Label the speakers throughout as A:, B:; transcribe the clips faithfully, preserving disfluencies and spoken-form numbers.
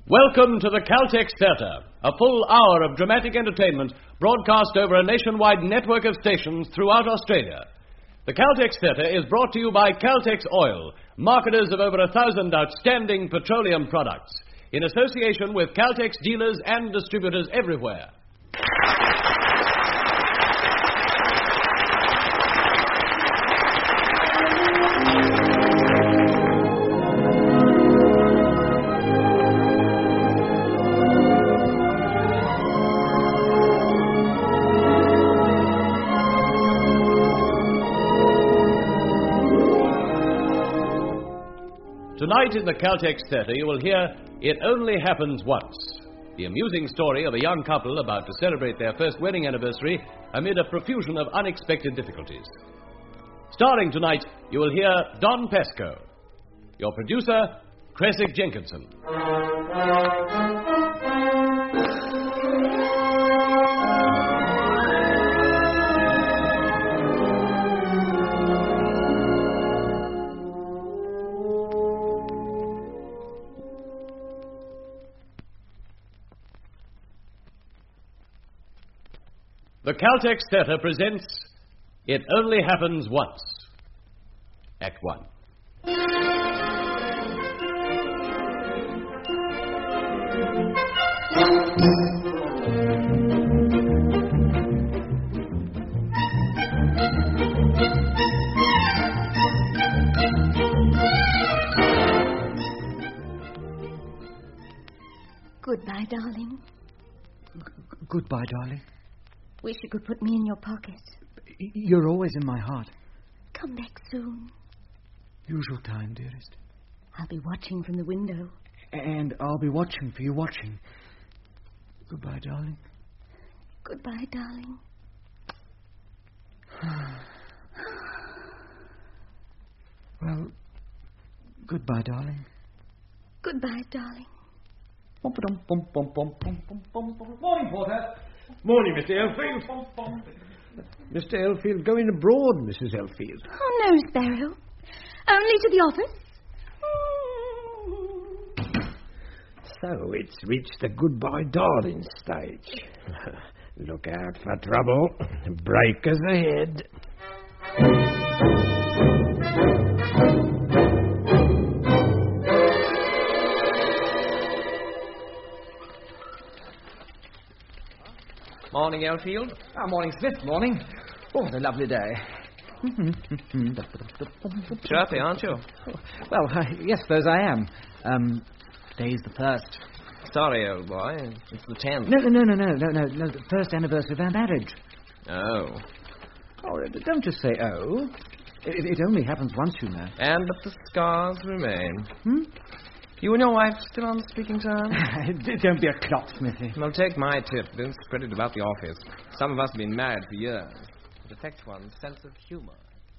A: Welcome to the Caltex Theatre, a full hour of dramatic entertainment broadcast over a nationwide network of stations throughout Australia. The Caltex Theatre is brought to you by Caltex Oil, marketers of over a thousand outstanding petroleum products, in association with Caltex dealers and distributors everywhere. Tonight in the Caltex Theatre you will hear It Only Happens Once, the amusing story of a young couple about to celebrate their first wedding anniversary amid a profusion of unexpected difficulties. Starring tonight, you will hear Don Pesco. Your producer, Cressig Jenkinson. The Caltex Theatre presents It Only Happens Once. Act One.
B: Goodbye, darling.
C: G- goodbye, darling.
B: Wish you could put me in your pocket.
C: You're always in my heart.
B: Come back soon.
C: Usual time, dearest.
B: I'll be watching from the window.
C: And I'll be watching for you watching. Goodbye, darling.
B: Goodbye, darling.
C: Well, goodbye, darling.
B: Goodbye, darling.
D: Morning, Porter. Morning, Mister Elfield. Mister Elfield going abroad, Missus Elfield.
B: Oh, no, Sparrow. Only to the office.
D: So it's reached the goodbye darling stage. Look out for trouble. Breakers ahead.
E: Morning, Elfield.
C: Oh, morning, Smith. Morning. Oh, what a lovely day.
E: Chirpy, aren't you?
C: Well, uh, yes, suppose I am. Um, today's the first.
E: Sorry, old boy. It's the tenth.
C: No, no, no, no, no, no, no. The first anniversary of our marriage.
E: Oh.
C: Oh, don't just say oh. It, it only happens once, you know.
E: And but the scars remain.
C: Hmm?
E: You and your wife still on speaking terms?
C: Don't be a clock, Smithy.
E: Well, take my tip. Don't spread it about the office. Some of us have been married for years. It affects one's sense of humor.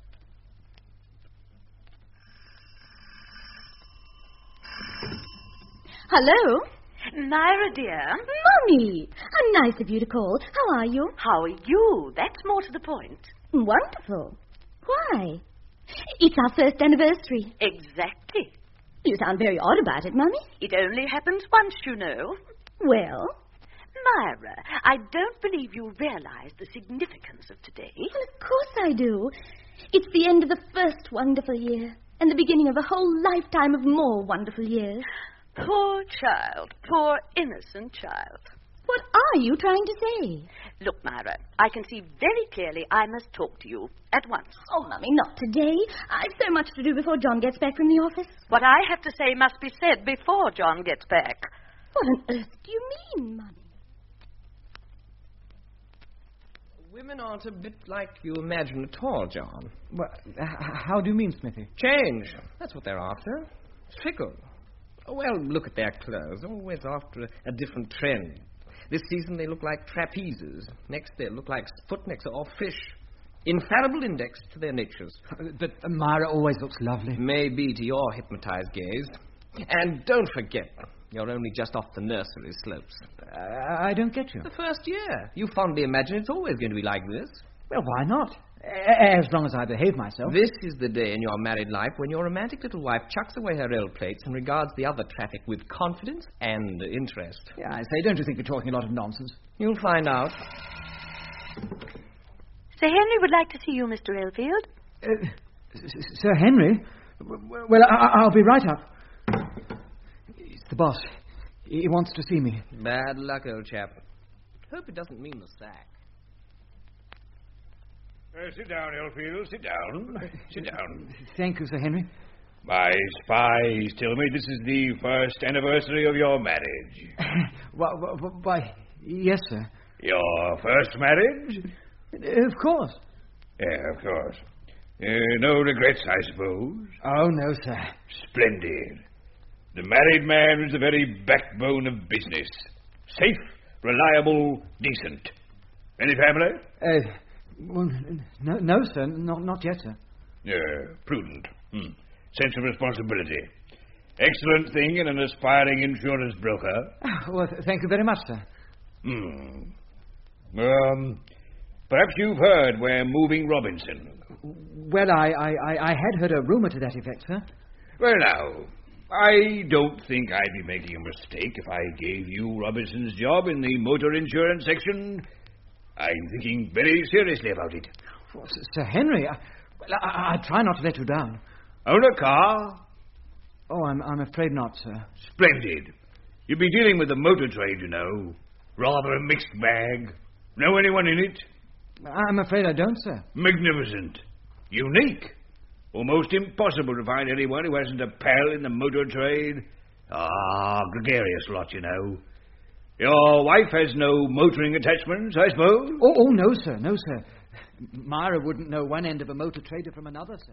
B: Hello?
F: Myra, dear.
B: Mummy! How nice of you to call. How are you?
F: How are you? That's more to the point.
B: Wonderful. Why? It's our first anniversary.
F: Exactly.
B: You sound very odd about it, Mummy.
F: It only happens once, you know.
B: Well?
F: Myra, I don't believe you realize the significance of today.
B: Well, of course I do. It's the end of the first wonderful year and the beginning of a whole lifetime of more wonderful years.
F: Poor child. Poor innocent child.
B: What are you trying to say?
F: Look, Myra, I can see very clearly I must talk to you at once.
B: Oh, Mummy, not today. I've so much to do before John gets back from the office.
F: What I have to say must be said before John gets back.
B: What on earth do you mean, Mummy?
E: Women aren't a bit like you imagine at all, John.
C: Well, h- how do you mean, Smithy?
E: Change. That's what they're after. Fickle. Oh, well, look at their clothes. Always after a, a different trend. This season they look like trapezes. Next they look like Sputniks or fish. Infallible index to their natures.
C: But uh, Myra always looks lovely.
E: Maybe to your hypnotized gaze. And don't forget, you're only just off the nursery slopes.
C: Uh, I don't get you.
E: The first year. You fondly imagine it's always going to be like this.
C: Well, why not? As long as I behave myself.
E: This is the day in your married life when your romantic little wife chucks away her L plates and regards the other traffic with confidence and interest.
C: Yeah, I say, don't you think you're talking a lot of nonsense?
E: You'll find out.
F: Sir Henry would like to see you, Mister Elfield.
C: Uh, Sir Henry? Well, I- I'll be right up. It's the boss. He wants to see me.
E: Bad luck, old chap. Hope it doesn't mean the sack.
G: Uh, sit down, Elfield. Sit down. Sit down.
C: Thank you, Sir Henry.
G: My spies tell me this is the first anniversary of your marriage.
C: Why, why, yes, sir.
G: Your first marriage?
C: Of course.
G: Yeah, of course. Uh, no regrets, I suppose?
C: Oh, no, sir.
G: Splendid. The married man is the very backbone of business. Safe, reliable, decent. Any family?
C: Uh, well, no, no, sir. Not, not yet, sir.
G: Yeah, prudent. Hmm. Sense of responsibility. Excellent thing in an aspiring insurance broker.
C: Oh, well, th- thank you very much, sir.
G: Hmm. Um, perhaps you've heard we're moving Robinson.
C: Well, I, I, I, I had heard a rumour to that effect, sir.
G: Well, now, I don't think I'd be making a mistake if I gave you Robinson's job in the motor insurance section. I'm thinking very seriously about it.
C: Well, S- Sir Henry, I, well, I, I try not to let you down.
G: Own a car?
C: Oh, I'm, I'm afraid not, sir.
G: Splendid. You'll be dealing with the motor trade, you know. Rather a mixed bag. Know anyone in it?
C: I'm afraid I don't, sir.
G: Magnificent. Unique. Almost impossible to find anyone who hasn't a pal in the motor trade. Ah, gregarious lot, you know. Your wife has no motoring attachments, I suppose?
C: Oh, oh, no, sir, no, sir. Myra wouldn't know one end of a motor trader from another, sir.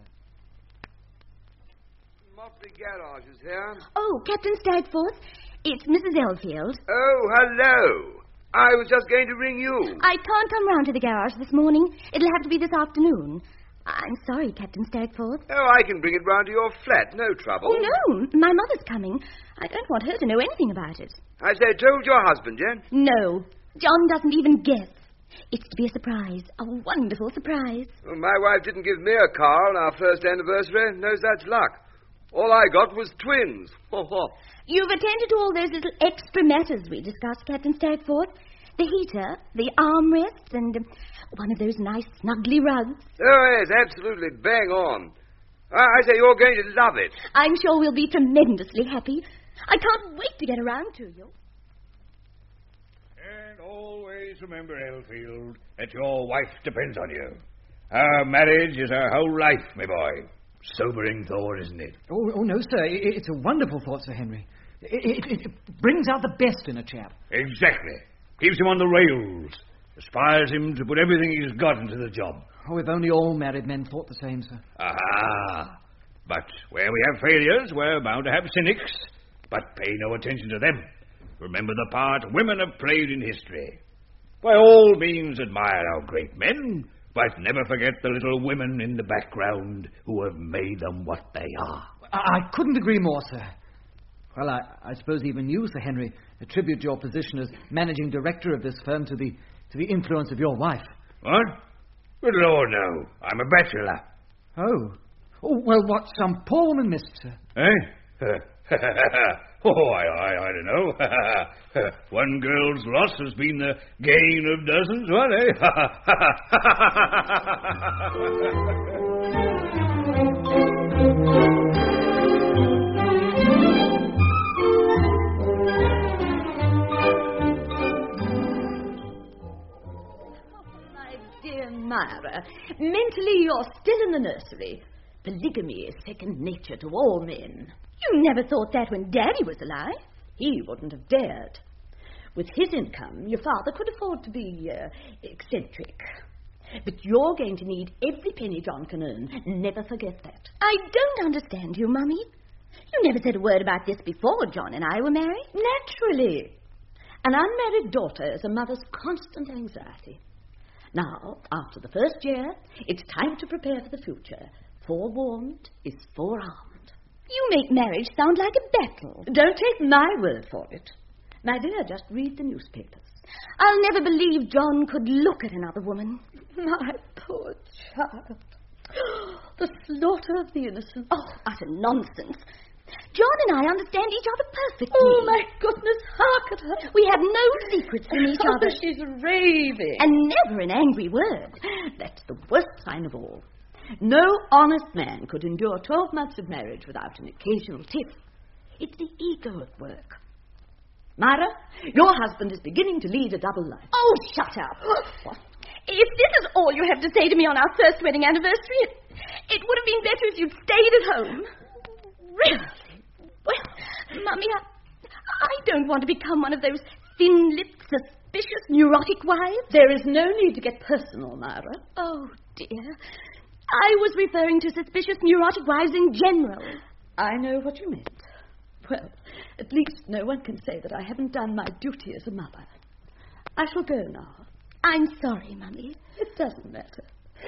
H: Motley Garage is here.
B: Oh, Captain Stagforth, it's Missus Elfield.
H: Oh, hello. I was just going to ring you.
B: I can't come round to the garage this morning. It'll have to be this afternoon. I'm sorry, Captain Stagforth.
H: Oh, I can bring it round to your flat, no trouble.
B: Oh, no, my mother's coming. I don't want her to know anything about it.
H: I say, told your husband yet?
B: No, John doesn't even guess. It's to be a surprise, a wonderful surprise.
H: Well, my wife didn't give me a car on our first anniversary. No such luck. All I got was twins.
B: You've attended to all those little extra matters we discussed, Captain Stagforth. The heater, the armrests, and um, one of those nice snuggly rugs.
H: Oh, yes, absolutely. Bang on. I, I say, you're going to love it.
B: I'm sure we'll be tremendously happy. I can't wait to get around to you.
G: And always remember, Elfield, that your wife depends on you. Our marriage is our whole life, my boy. Sobering thought, isn't it?
C: Oh, oh no, sir. It, it's a wonderful thought, Sir Henry. It, it, it brings out the best in a chap.
G: Exactly. Keeps him on the rails. Aspires him to put everything he's got into the job.
C: Oh, if only all married men thought the same, sir.
G: Aha! But where we have failures, we're bound to have cynics. But pay no attention to them. Remember the part women have played in history. By all means admire our great men, but never forget the little women in the background who have made them what they are.
C: I, I couldn't agree more, sir. Well, I, I suppose even you, Sir Henry, attribute your position as managing director of this firm to the to the influence of your wife.
G: What? Good Lord, no. I'm a bachelor.
C: Oh. Oh, well, what some poor woman missed, sir.
G: Eh? oh, I, I, I don't know. One girl's loss has been the gain of dozens, what,
I: Myra, mentally you're still in the nursery. Polygamy is second nature to all men.
B: You never thought that when Daddy was alive.
I: He wouldn't have dared. With his income, your father could afford to be uh, eccentric. But you're going to need every penny John can earn. Never forget that.
B: I don't understand you, Mummy. You never said a word about this before John and I were married.
I: Naturally. An unmarried daughter is a mother's constant anxiety. Now, after the first year, it's time to prepare for the future. Forewarned is forearmed.
B: You make marriage sound like a battle.
I: Don't take my word for it. My dear, just read the newspapers.
B: I'll never believe John could look at another woman.
I: My Poor child. The slaughter of the innocent.
B: Oh, utter nonsense. John and I understand each other perfectly.
I: Oh, my goodness, hark at her.
B: We have no secrets from each
I: Oh,
B: other.
I: she's raving.
B: And never an angry word.
I: That's the worst sign of all. No honest man could endure twelve months of marriage without an occasional tiff. It's the ego at work. Myra, your husband is beginning to lead a double life.
B: Oh, shut up.
I: What?
B: If this is all you have to say to me on our first wedding anniversary, it would have been better if you'd stayed at home.
I: Really?
B: Well, Mummy, I, I don't want to become one of those thin-lipped, suspicious, neurotic wives.
I: There is no need to get personal, Myra.
B: Oh, dear. I was referring to suspicious, neurotic wives in general.
I: I know what you meant. Well, at least no one can say that I haven't done my duty as a mother. I shall go now.
B: I'm sorry, Mummy.
I: It doesn't matter.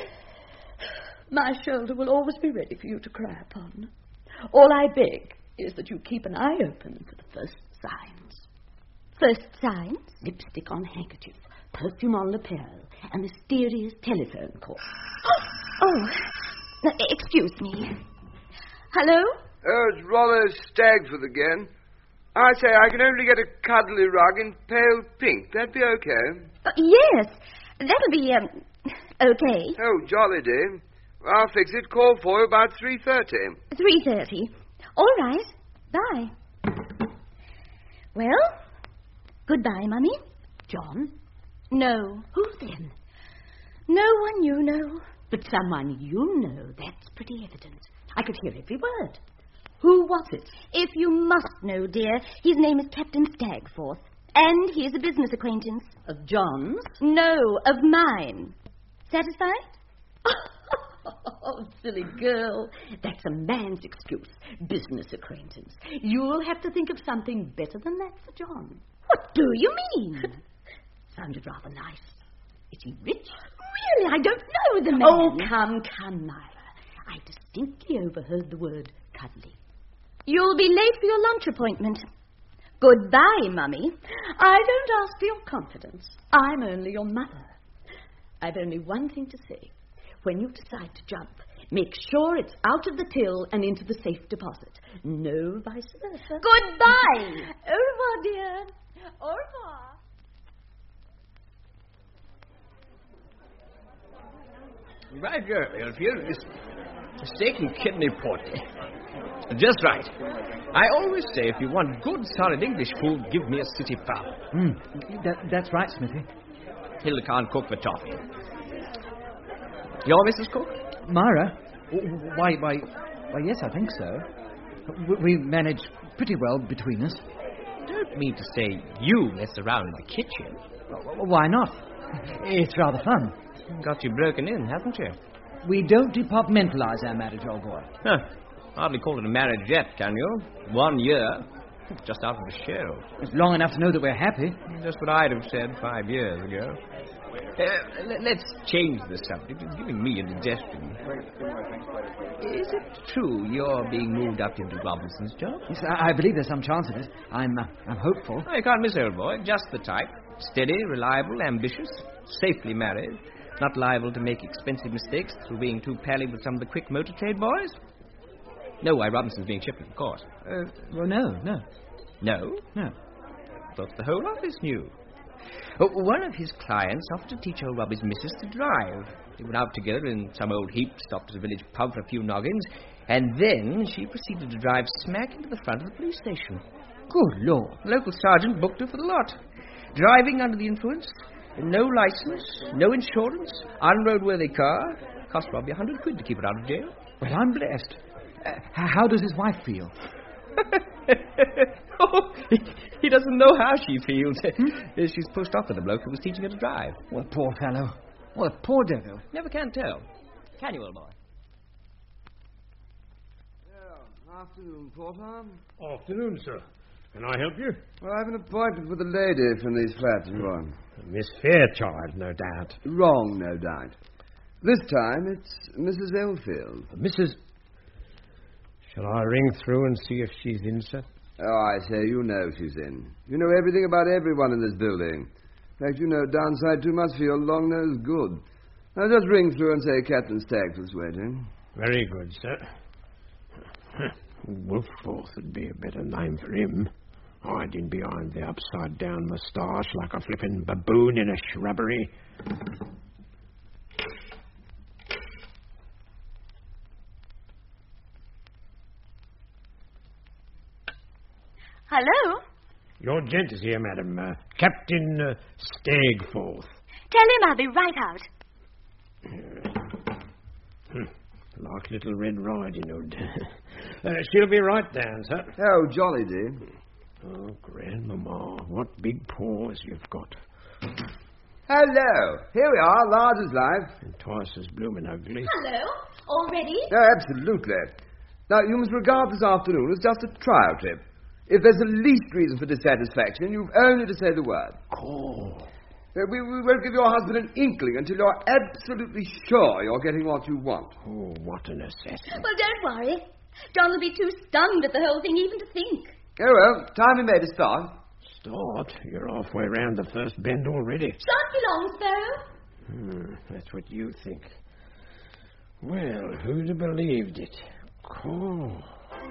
I: My shoulder will always be ready for you to cry upon. All I beg is that you keep an eye open for the first signs.
B: First signs?
I: Lipstick on handkerchief, perfume on lapel, a mysterious telephone call.
B: Oh, uh, excuse me. Hello?
H: Oh, it's Rollo Stagford again. I say, I can only get a cuddly rug in pale pink. That'd be okay.
B: Uh, yes, that'll be, um, okay.
H: Oh, jolly, dear. I'll fix it. Call for you about three thirty.
B: three thirty. All right. Bye. Well, goodbye, Mummy.
I: John?
B: No.
I: Who then?
B: No one you know.
I: But someone you know, that's pretty evident. I could hear every word. Who was it?
B: If you must know, dear, his name is Captain Stagforth. And he is a business acquaintance.
I: Of John's?
B: No, of mine. Satisfied?
I: Oh, silly girl. That's a man's excuse. Business acquaintance. You'll have to think of something better than that for John.
B: What do you mean?
I: Sounded rather nice. Is he rich?
B: Really, I don't know the man.
I: Oh, come, come, Myra. I distinctly overheard the word cuddly.
B: You'll be late for your lunch appointment. Goodbye, Mummy.
I: I don't ask for your confidence. I'm only your mother. I've only one thing to say. When you decide to jump, make sure it's out of the till and into the safe deposit. No vice versa.
B: Goodbye.
I: Au revoir, dear. Au revoir.
E: Right, girl. Elfield. This steak and kidney porter. Just right. I always say, if you want good, solid English food, give me a city fowl.
C: Mm, that, that's right, Smithy.
E: Hilda can't cook for toffee. You're Missus Cook?
C: Myra? Why, why, why, yes, I think so. We manage pretty well between us.
E: Don't mean to say you mess around in the kitchen.
C: Why not? It's rather fun.
E: Got you broken in, hasn't you?
C: We don't departmentalize our marriage, old boy.
E: Huh. Hardly call it a marriage yet, can you? One year. Just out of the show.
C: It's long enough to know that we're happy.
E: Just what I'd have said five years ago. Uh, let's change the subject. It's giving me indigestion. Is it true you're being moved up into Robinson's job?
C: Yes, I, I believe there's some chance of it. I'm, uh, I'm hopeful.
E: Oh, you can't miss, old boy. Just the type. Steady, reliable, ambitious, safely married, not liable to make expensive mistakes through being too pally with some of the quick motor trade boys. No, why Robinson's being shipped, of course.
C: Uh, well, no, no.
E: No?
C: No.
E: Thought the whole office knew. Oh, one of his clients offered to teach old Robbie's missus to drive. They went out together in some old heap, stopped at a village pub for a few noggins, and then she proceeded to drive smack into the front of the police station.
C: Good Lord.
E: The local sergeant booked her for the lot. Driving under the influence, no license, no insurance, unroadworthy car. Cost Robbie a hundred quid to keep her out of jail.
C: Well, I'm blessed. Uh, how does his wife feel?
E: Oh, he, he doesn't know how she feels. She's pushed off with the bloke who was teaching her to drive.
C: What poor fellow. What poor devil.
E: Never can tell. Can you, old boy?
H: Yeah, afternoon, Porter.
D: Afternoon, sir. Can I help you?
H: Well, I have an appointment with a lady from these flats in Rouen.
D: Miss Fairchild, no doubt.
H: Wrong, no doubt. This time it's Missus Elfield.
D: Missus Shall I ring through and see if she's in, sir?
H: Oh, I say, you know she's in. You know everything about everyone in this building. In fact, you know downside too much for your long-nosed good. I'll just ring through and say Captain Stagforth's waiting.
D: Very good, sir. Wolfforth would be a better name for him. Hiding behind the upside-down moustache like a flippin' baboon in a shrubbery.
F: Hello?
D: Your gent is here, madam. Uh, Captain uh, Stagforth.
F: Tell him I'll be right out.
D: Hmm. Like Little Red Riding Hood. uh, she'll be right down, sir.
H: Oh, jolly, dear.
D: Oh, Grandmama, what big paws you've got.
H: Hello. Here we are, large as life.
D: And twice as bloomin' ugly.
B: Hello. Already?
H: Oh, absolutely. Now, you must regard this afternoon as just a trial trip. If there's the least reason for dissatisfaction, you've only to say the word.
D: Oh.
H: Uh, we, we won't give your husband an inkling until you're absolutely sure you're getting what you want.
D: Oh, what an assassin.
B: Well, don't worry. John will be too stunned at the whole thing even to think.
H: Oh, well, time we made a start.
D: Start? You're halfway round the first bend already.
B: Shan't be long, Sparrow.
D: Hmm, that's what you think. Well, who'd have believed it? Cool.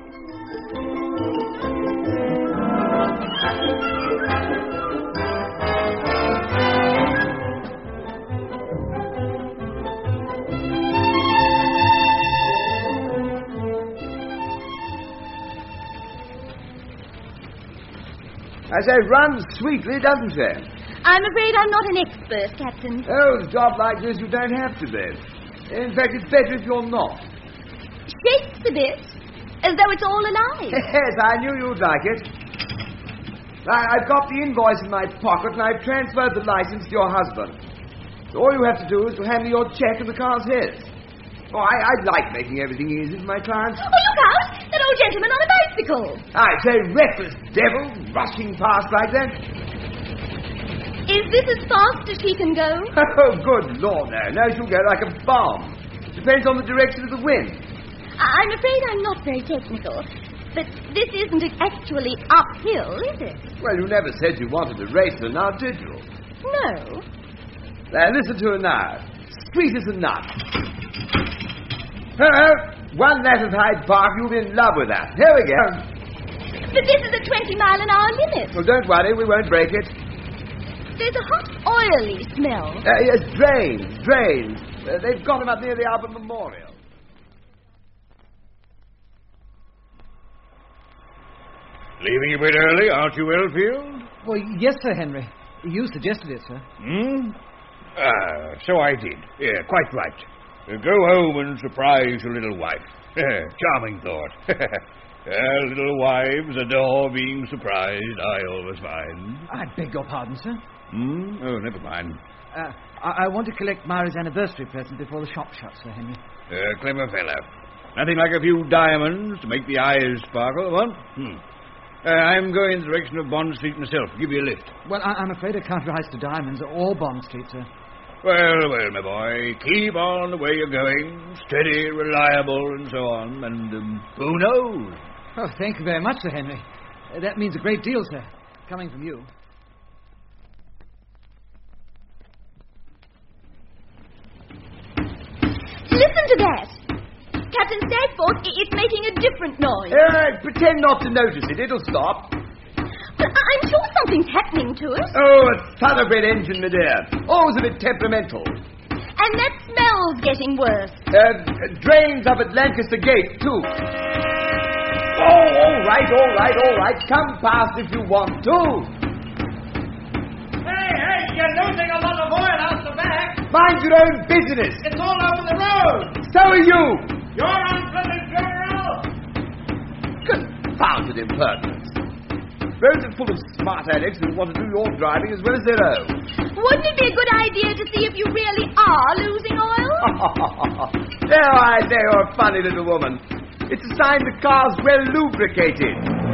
H: I say, runs sweetly, doesn't she?
B: I'm afraid I'm not an expert, Captain.
H: Oh, a job like this, you don't have to be. In fact, it's better if you're not.
B: Shakes a bit, as though it's all alive.
H: Yes, I knew you'd like it. I, I've got the invoice in my pocket, and I've transferred the license to your husband. So all you have to do is to hand me your check, and the car's his. Oh, I, I like making everything easy for my clients.
B: Oh, look out! That old gentleman on a bicycle.
H: I say, reckless devil, rushing past like that.
B: Is this as fast as she can go?
H: Oh, good Lord, no. No, she'll go like a bomb. Depends on the direction of the wind.
B: I- I'm afraid I'm not very technical, but this isn't actually uphill, is it?
H: Well, you never said you wanted to race her now, did you?
B: No.
H: Now, listen to her now. Sweet as a nut. Oh, one night at Hyde Park, you'll be in love with that. Here we go.
B: But this is a twenty mile an hour limit.
H: Well, don't worry, we won't break it.
B: There's a hot, oily smell.
H: Uh, yes, drains, drains. Uh, they've got them up near the Albert Memorial.
G: Leaving a bit early, aren't you, Elfield?
C: Well, yes, Sir Henry. You suggested it, sir.
G: Hmm? Ah, so I did. Yeah, quite right. Uh, go home and surprise your little wife. Charming thought. Uh, little wives adore being surprised, I always find.
C: I beg your pardon, sir.
G: Hmm? Oh, never mind.
C: Uh, I-, I want to collect Myra's anniversary present before the shop shuts, Sir Henry.
G: Uh, clever fellow. Nothing like a few diamonds to make the eyes sparkle, what? Hmm. Uh, I'm going in the direction of Bond Street myself. Give you a lift.
C: Well, I- I'm afraid I can't rise to Diamonds or Bond Street, sir.
G: Well, well, my boy, keep on the way you're going. Steady, reliable, and so on. And um, who knows?
C: Oh, thank you very much, Sir Henry. Uh, that means a great deal, sir, coming from you.
B: Listen to that. Captain Stagforth, i- it's making a different noise.
H: Uh, pretend not to notice it. It'll stop.
B: But I- I'm sure something's happening to us.
H: Oh, a thoroughbred engine, my dear. Always a bit temperamental.
B: And that smell's getting worse.
H: Uh, drains up at Lancaster Gate, too. Oh, all right, all right, all right. Come past if you want to.
E: Hey, hey, you're losing a lot of oil out the back.
H: Mind your own business.
E: It's all over the road.
H: So are you.
E: You're unpleasant, General.
H: Confounded impertinence. Roads are full of smart addicts who want to do your driving as well as their own.
B: Wouldn't it be a good idea to see if you really are losing oil?
H: There, I say, you're a funny little woman. It's a sign the car's well lubricated.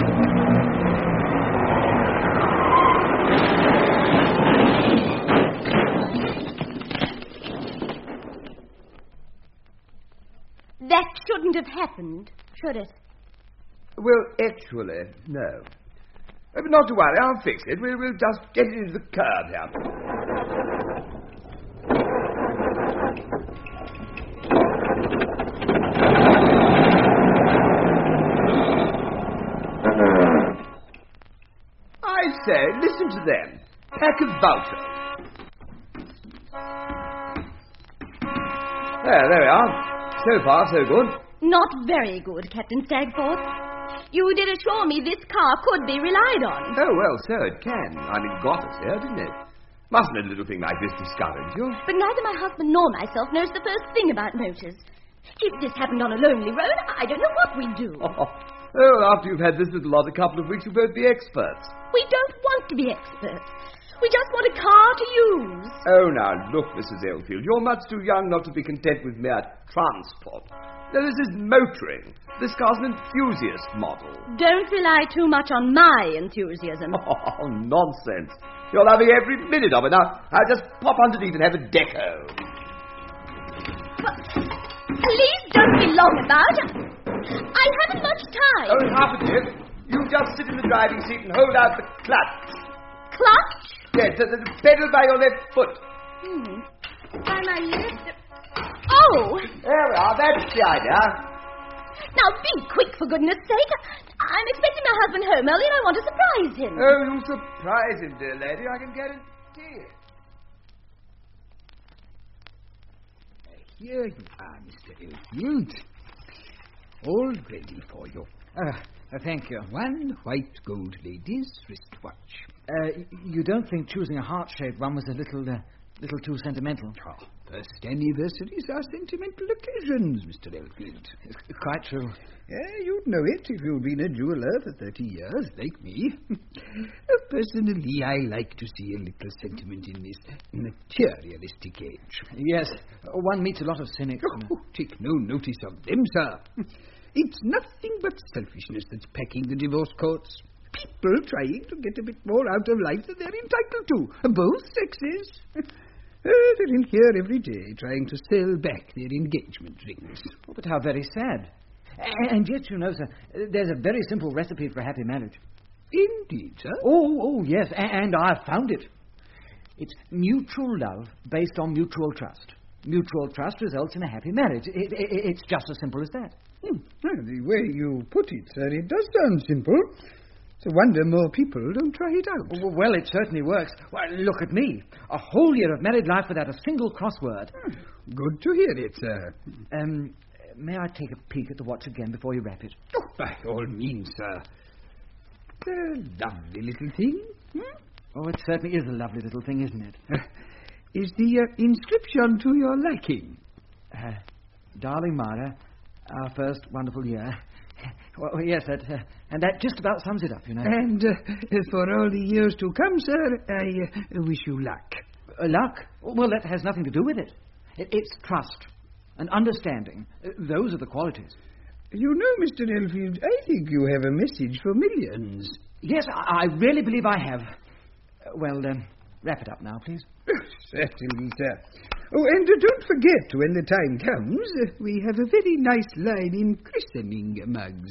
B: That shouldn't have happened, should it?
H: Well, actually, no. Uh, But not to worry, I'll fix it. We'll, we'll just get it into the curb here. to them. Pack of vouchers. There, there we are. So far, so good.
B: Not very good, Captain Stagforth. You did assure me this car could be relied on.
H: Oh, well, so it can. I mean, got us here, didn't it? Mustn't a little thing like this discourage you?
B: But neither my husband nor myself knows the first thing about motors. If this happened on a lonely road, I don't know what we'd do.
H: Oh, oh, after you've had this little lot a couple of weeks, you'll both be experts.
B: We don't want to be experts. We just want a car to use.
H: Oh, now, look, Missus Elfield, you're much too young not to be content with mere transport. Now, this is motoring. This car's an enthusiast model.
B: Don't rely too much on my enthusiasm.
H: Oh, nonsense. You're loving every minute of it. Now, I'll just pop underneath and have a deco.
B: But please don't be long about it. I haven't much time.
H: Oh, half a tip. You just sit in the driving seat and hold out the clutch.
B: Clutch?
H: Yes, the, the pedal by your left foot.
B: Hmm. By my left... Oh!
H: There we are. That's the idea.
B: Now, be quick, for goodness sake. I'm expecting my husband home early and I want to surprise him.
H: Oh, you surprise him, dear lady. I can guarantee it.
D: Here you are, Mister Elfield. All ready for you.
C: Uh, uh, thank you.
D: One white gold lady's wristwatch.
C: Uh, you don't think choosing a heart-shaped one was a little, uh, little too sentimental?
D: Oh, first anniversaries are sentimental occasions, Mister Elfield.
C: Quite true.
D: Yeah, you'd know it if you'd been a jeweller for thirty years, like me. Personally, I like to see a little sentiment in this materialistic age.
C: Yes, one meets a lot of cynics.
D: Oh, take no notice of them, sir. It's nothing but selfishness that's packing the divorce courts. People trying to get a bit more out of life than they're entitled to, both sexes. Uh, they're in here every day trying to sell back their engagement rings.
C: Oh, but how very sad. And yet, you know, sir, there's a very simple recipe for a happy marriage.
D: Indeed, sir?
C: Oh, oh, yes, and I've found it. It's mutual love based on mutual trust. Mutual trust results in a happy marriage. It, it, it's just as simple as that.
D: Hmm. Well, the way you put it, sir, it does sound simple. It's a wonder more people don't try it out.
C: Oh, well, it certainly works. Well, look at me. A whole year of married life without a single crossword.
D: Hmm. Good to hear it, sir.
C: Um, may I take a peek at the watch again before you wrap it?
D: Oh, by all means, sir. A lovely little thing. Hmm?
C: Oh, it certainly is a lovely little thing, isn't it?
D: Uh, is the uh, inscription to your liking?
C: Uh, darling Myra, our first wonderful year. Well, yes, that, uh, and that just about sums it up, you know.
D: And uh, for all the years to come, sir, I uh, wish you luck.
C: Uh, luck? Well, that has nothing to do with it. it it's trust and understanding. Uh, those are the qualities.
D: You know, Mister Elfield, I think you have a message for millions.
C: Yes, I, I really believe I have. Uh, well, um, wrap it up now, please.
D: Certainly, sir. Oh, and uh, don't forget, when the time comes, uh, we have a very nice line in christening mugs.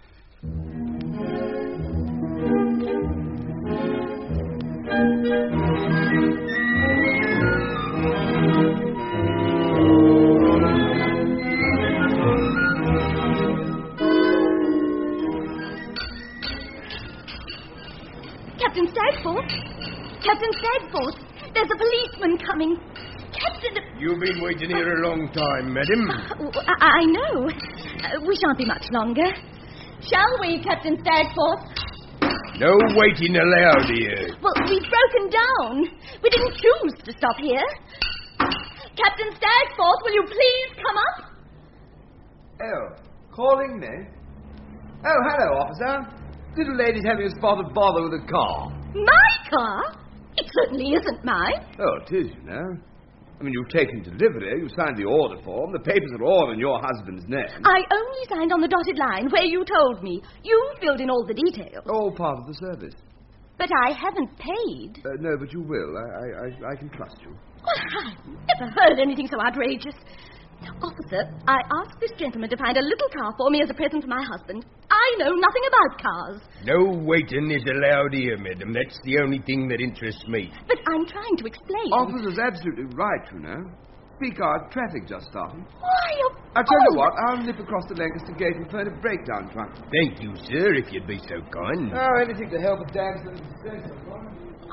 B: Captain Stagforth! Captain Stagforth! There's a policeman coming. Captain...
J: You've been waiting here a long time, madam.
B: Uh, I, I know. Uh, we shan't be much longer. Shall we, Captain Stagforth?
J: No waiting allowed here.
B: Well, we've broken down. We didn't choose to stop here. Captain Stagforth, will you please come up?
H: Oh, calling me? Oh, hello, officer. Little lady's having a spot of bother with a car.
B: My car? It certainly isn't mine.
H: Oh, it is, you know. I mean, you've taken delivery, you signed the order form, the papers are all in your husband's name.
B: I only signed on the dotted line where you told me. You filled in all the details.
H: All part of the service.
B: But I haven't paid.
H: Uh, no, but you will. I, I, I, I can trust you.
B: Well, I've never heard anything so outrageous. Officer, I asked this gentleman to find a little car for me as a present for my husband. I know nothing about cars.
J: No waiting is allowed here, madam. That's the only thing that interests me.
B: But I'm trying to explain.
H: Officer's absolutely right, you know. Speak out, traffic just started.
B: Why, of
H: I'll tell you what, I'll nip across the Lancaster gate and phone a breakdown truck.
J: Thank you, sir, if you'd be so kind.
H: Oh, anything to help a damn citizen.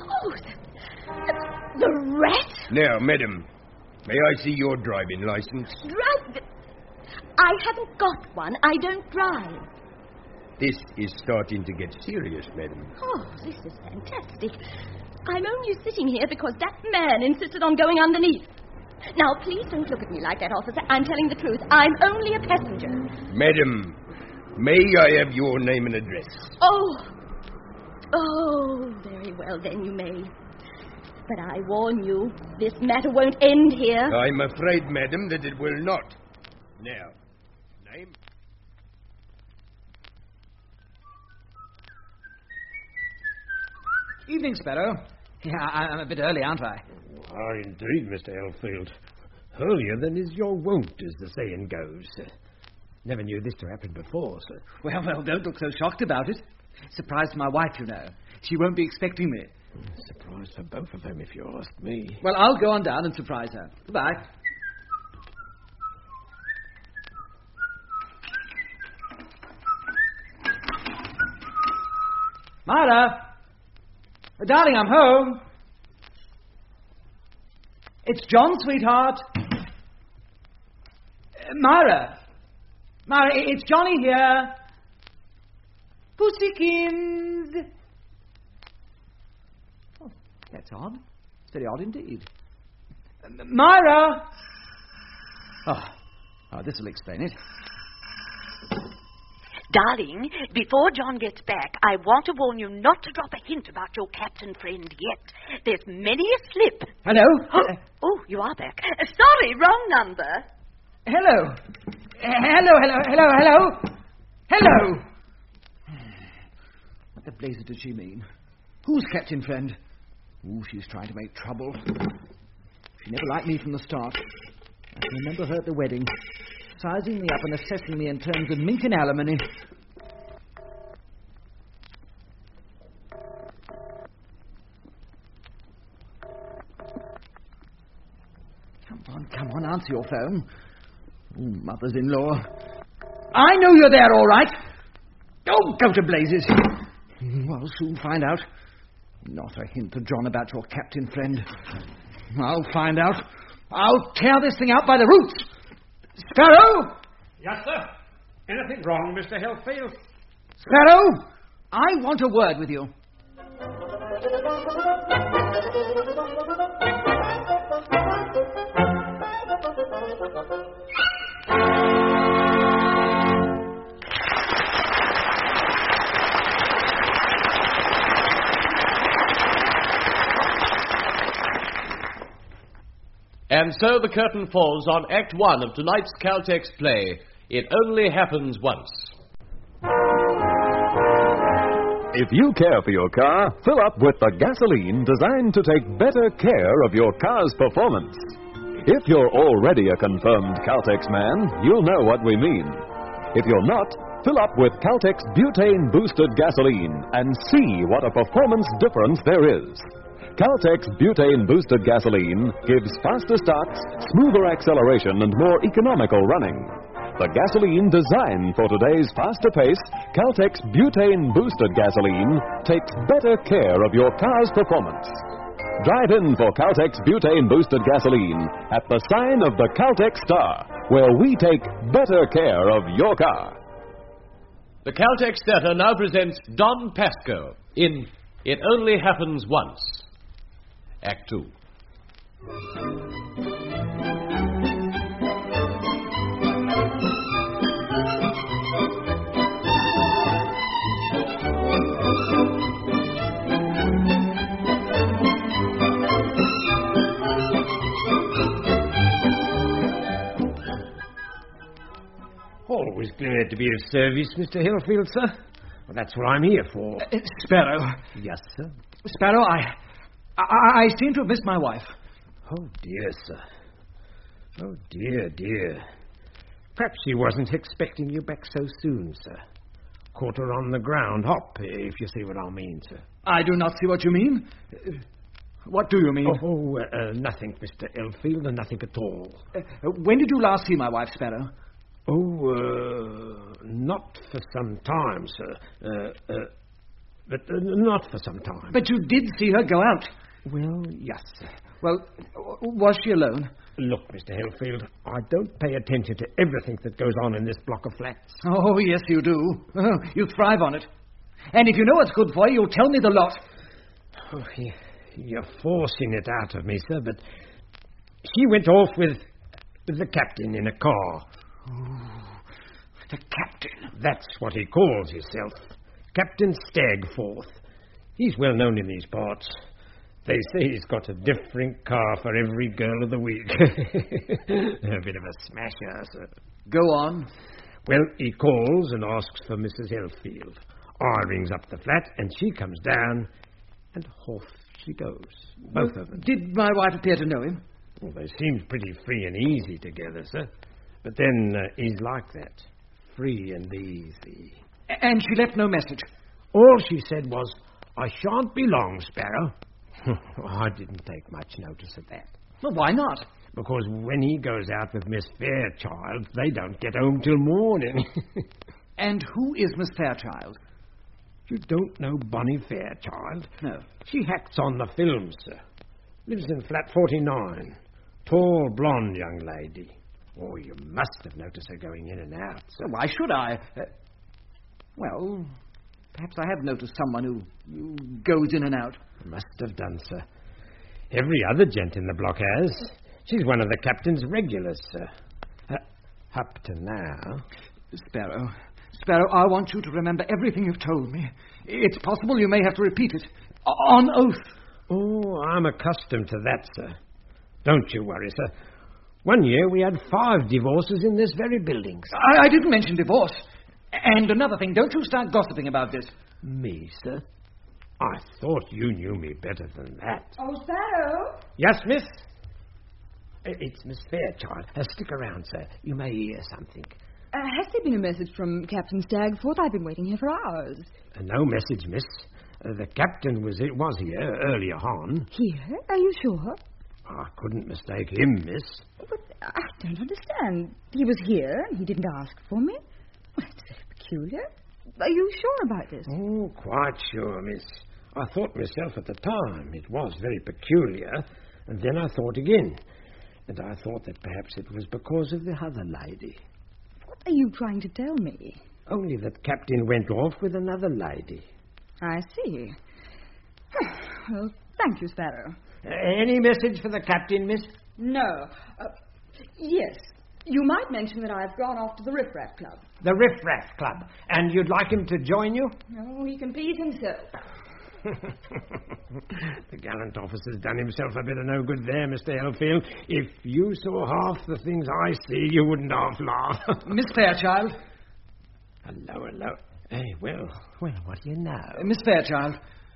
B: Oh, the, the rat!
J: Now, madam, may I see your driving license?
B: Drive? I haven't got one. I don't drive.
J: This is starting to get serious, madam.
B: Oh, this is fantastic. I'm only sitting here because that man insisted on going underneath. Now, please don't look at me like that, officer. I'm telling the truth. I'm only a passenger.
J: Madam, may I have your name and address?
B: Oh. Oh, very well, then you may. But I warn you, this matter won't end here.
J: I'm afraid, madam, that it will not. Now, name?
C: Evening, Sparrow. Yeah, I- I'm a bit early, aren't I?
K: Ah, indeed, Mister Elfield. Earlier than is your wont, as the saying goes. Never knew this to happen before, sir.
C: Well, well, don't look so shocked about it. Surprised my wife, you know. She won't be expecting me.
K: Surprise for both of them, if you ask me.
C: Well, I'll go on down and surprise her. Goodbye. Myra! Oh, darling, I'm home. It's John, sweetheart. Uh, Myra. Myra, it's Johnny here. Pussykins. Oh, that's odd. It's very odd indeed. Uh, Myra! Oh, oh, this will explain it.
F: Darling, before John gets back, I want to warn you not to drop a hint about your captain friend yet. There's many a slip.
C: Hello?
F: Oh, oh you are back. Uh, sorry, wrong number.
C: Hello. Uh, hello, hello, hello, hello. Hello. What the blazer does she mean? Who's captain friend? Ooh, she's trying to make trouble. She never liked me from the start. I can remember her at the wedding, sizing me up and assessing me in terms of mink and alimony. Come on, come on, answer your phone. Oh, mothers-in-law. I know you're there, all right. Oh, go to blazes. I'll soon find out. Not a hint to John about your captain friend. I'll find out. I'll tear this thing out by the roots. Sparrow?
K: Yes, sir. Anything wrong, Mister Hillfield?
C: Sparrow, I want a word with you.
A: And so the curtain falls on Act One of tonight's Caltex play, It Only Happens Once.
L: If you care for your car, fill up with the gasoline designed to take better care of your car's performance. If you're already a confirmed Caltex man, you'll know what we mean. If you're not, fill up with Caltex butane-boosted gasoline and see what a performance difference there is. Caltex butane-boosted gasoline gives faster starts, smoother acceleration, and more economical running. The gasoline designed for today's faster pace, Caltex butane-boosted gasoline, takes better care of your car's performance. Drive in for Caltex butane-boosted gasoline at the sign of the Caltex Star, where we take better care of your car.
A: The Caltex Theatre now presents Don Pasco in It Only Happens Once. Act Two.
K: Always glad to be of service, Mister Hillfield, sir. Well, that's what I'm here for.
C: Uh, Sparrow.
K: Yes, sir.
C: Sparrow, I, I... I seem to have missed my wife.
K: Oh, dear, sir. Oh, dear, dear. Perhaps she wasn't expecting you back so soon, sir. Caught her on the ground hop, if you see what I mean, sir.
C: I do not see what you mean. Uh, what do you mean?
K: Oh, uh, uh, nothing, Mister Elfield, uh, nothing at all.
C: Uh, when did you last see my wife, Sparrow?
K: Oh, uh, not for some time, sir. Uh, uh, but uh, not for some time.
C: But you did see her go out.
K: Well, yes, sir.
C: Well, was she alone?
K: Look, Mister Hellfield, I don't pay attention to everything that goes on in this block of flats.
C: Oh, yes, you do. Oh, you thrive on it. And if you know what's good for you, you'll tell me the lot.
K: Oh, you, you're forcing it out of me, sir, but she went off with, with the captain in a car.
C: Oh, the captain?
K: That's what he calls himself. Captain Stagforth. He's well known in these parts. They say he's got a different car for every girl of the week. A bit of a smasher, sir.
C: Go on.
K: Well, he calls and asks for Missus Hellfield. I rings up the flat, and she comes down, and off she goes. Both
C: well,
K: of them.
C: Did my wife appear to know him?
K: Well, they seemed pretty free and easy together, sir. But then uh, he's like that. Free and easy.
C: And she left no message?
K: All she said was, I shan't be long, Sparrow. I didn't take much notice of that.
C: Well, why not?
K: Because when he goes out with Miss Fairchild, they don't get home till morning.
C: And who is Miss Fairchild?
K: You don't know Bonnie Fairchild?
C: No.
K: She acts on the film, sir. Lives in flat forty-nine. Tall, blonde young lady. Oh, you must have noticed her going in and out, sir.
C: Well, why should I? Uh, well, perhaps I have noticed someone who, who goes in and out.
K: Must have done, sir. Every other gent in the block has. She's one of the captain's regulars, sir. Uh, up to now.
C: Sparrow, Sparrow, I want you to remember everything you've told me. It's possible you may have to repeat it. On oath.
K: Oh, I'm accustomed to that, sir. Don't you worry, sir. One year we had five divorces in this very building, sir.
C: I, I didn't mention divorce. And another thing, don't you start gossiping about this.
K: Me, sir? I thought you knew me better than that.
B: Oh, Sparrow?
K: Yes, miss? It's Miss Fairchild. Uh, stick around, sir. You may hear something.
M: Uh, has there been a message from Captain Stagforth? I've been waiting here for hours.
K: Uh, no message, miss. Uh, the captain was it was here earlier on.
M: Here? Are you sure?
K: I couldn't mistake him, miss.
M: But I don't understand. He was here and he didn't ask for me. Well, it's very peculiar. Are you sure about this?
K: Oh, quite sure, miss. I thought myself at the time it was very peculiar, and then I thought again. And I thought that perhaps it was because of the other lady.
M: What are you trying to tell me?
K: Only that Captain went off with another lady.
M: I see. Well, thank you, Sparrow.
K: Uh, any message for the captain, miss?
M: No. Uh, yes. You might mention that I've gone off to the Riff Raff Club.
K: The Riff Raff Club. And you'd like him to join you?
M: No, he can please himself.
K: The gallant officer's done himself a bit of no good there, Mister Hellfield. If you saw half the things I see, you wouldn't half laugh.
C: Miss Fairchild.
K: Hello, hello. Hey, well, well, what do you know?
C: Uh, Miss Fairchild.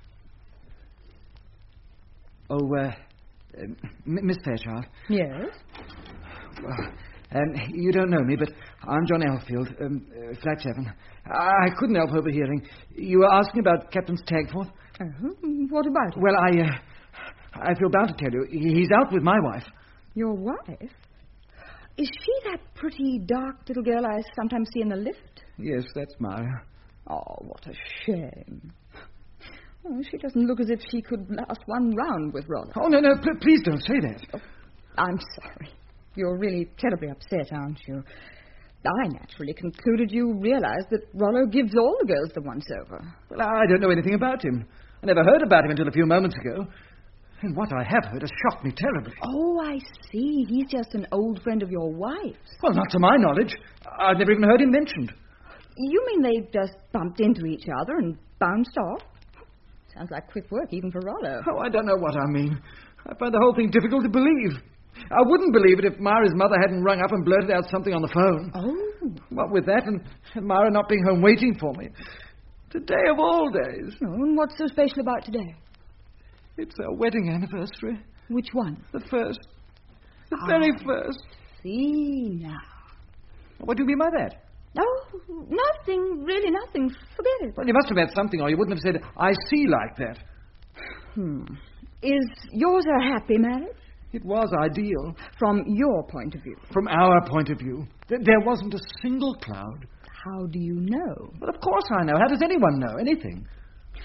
C: Oh, uh, uh M- Miss Fairchild.
M: Yes?
C: Well, um, you don't know me, but I'm John Elfield, um, uh, flat seven. I couldn't help overhearing. You were asking about Captain Stagforth?
M: Uh-huh. What about it?
C: Well, I, uh, I feel bound to tell you. He's out with my wife.
M: Your wife? Is she that pretty, dark little girl I sometimes see in the lift?
C: Yes, that's Mara.
M: Oh, what a shame. Oh, she doesn't look as if she could last one round with Rollo.
C: Oh, no, no, pl- please don't say that.
M: Oh, I'm sorry. You're really terribly upset, aren't you? I naturally concluded you realized that Rollo gives all the girls the once-over.
C: Well, I don't know anything about him. I never heard about him until a few moments ago. And what I have heard has shocked me terribly.
M: Oh, I see. He's just an old friend of your wife's.
C: Well, not to my knowledge. I've never even heard him mentioned.
M: You mean they just bumped into each other and bounced off? Sounds like quick work, even for Rollo.
C: Oh, I don't know what I mean. I find the whole thing difficult to believe. I wouldn't believe it if Mara's mother hadn't rung up and blurted out something on the phone.
M: Oh.
C: What with that and, and Mara not being home waiting for me. Today of all days.
M: Oh, and what's so special about today?
C: It's our wedding anniversary.
M: Which one?
C: The first. The ah, very first.
M: See now.
C: What do you mean by that?
M: Oh, nothing. Really nothing. Forget it.
C: Well, you must have had something or you wouldn't have said, I see like that.
M: Hmm. Is yours a happy marriage?
C: It was ideal.
M: From your point of view?
C: From our point of view. Th- there wasn't a single cloud.
M: How do you know?
C: Well, of course I know. How does anyone know anything?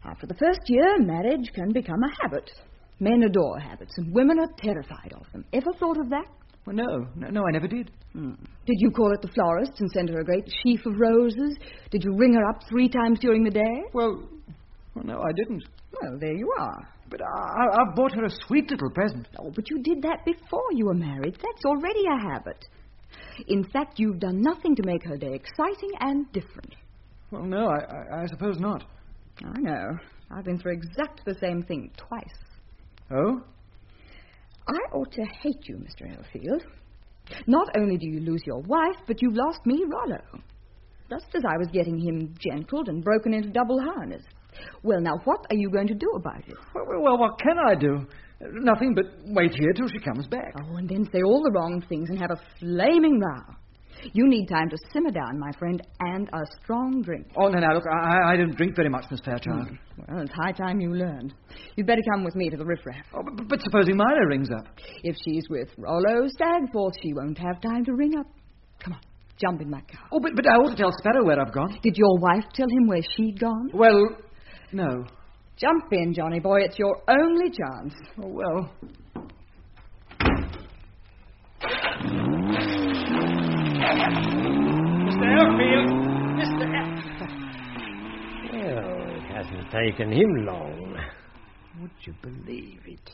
M: After the first year, marriage can become a habit. Men adore habits, and women are terrified of them. Ever thought of that?
C: Well, no, no, no I never did.
M: Hmm. Did you call at the florist's and send her a great sheaf of roses? Did you ring her up three times during the day?
C: Well, well no, I didn't.
M: Well, there you are.
C: But I, I've bought her a sweet little present.
M: Oh, but you did that before you were married. That's already a habit. In fact, you've done nothing to make her day exciting and different.
C: Well, no, I, I, I suppose not.
M: I know. I've been through exactly the same thing twice.
C: Oh?
M: I ought to hate you, Mister Elfield. Not only do you lose your wife, but you've lost me, Rollo. Just as I was getting him gentled and broken into double harness. Well, now, what are you going to do about it?
C: Well, well, what can I do? Nothing but wait here till she comes back.
M: Oh, and then say all the wrong things and have a flaming row. You need time to simmer down, my friend, and a strong drink.
C: Oh, no, no, look, I, I don't drink very much, Miss Fairchild.
M: Mm. Well, it's high time you learned. You'd better come with me to the riffraff.
C: Oh, but, but supposing Myra rings up?
M: If she's with Rollo Stagforth, she won't have time to ring up. Come on, jump in my car.
C: Oh, but, but I ought to tell Sparrow where I've gone.
M: Did your wife tell him where she'd gone?
C: Well, no.
M: Jump in, Johnny boy. It's your only chance.
C: Oh, well.
K: Mister Elfield! Mister Elfield! Well, it hasn't taken him long. Would you believe it?